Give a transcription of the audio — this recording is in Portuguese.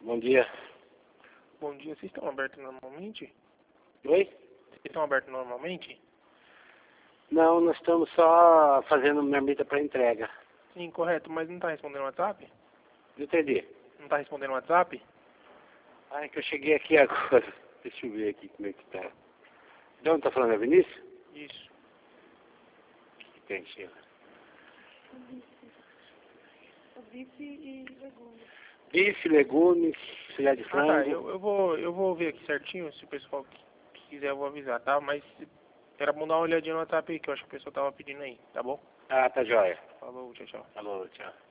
Bom dia. Bom dia, vocês estão abertos normalmente? Oi? Vocês estão abertos normalmente? Não, nós estamos só fazendo marmita para entrega. Sim, correto, mas não está respondendo o WhatsApp? Não entendi. Não está respondendo o WhatsApp? Ah, é que eu cheguei aqui agora. Deixa eu ver aqui como é que tá. De onde tá falando? É Vinícius? Isso. Que tem, Sheila? Bife e legumes. Bife, legumes, filé de Ah, frango. tá, eu vou ver aqui certinho, se o pessoal que quiser eu vou avisar, tá? Mas era bom dar uma olhadinha no WhatsApp aí, que eu acho que o pessoal tava pedindo aí, tá bom? Ah, tá joia. Falou, tchau, tchau. Falou, tchau.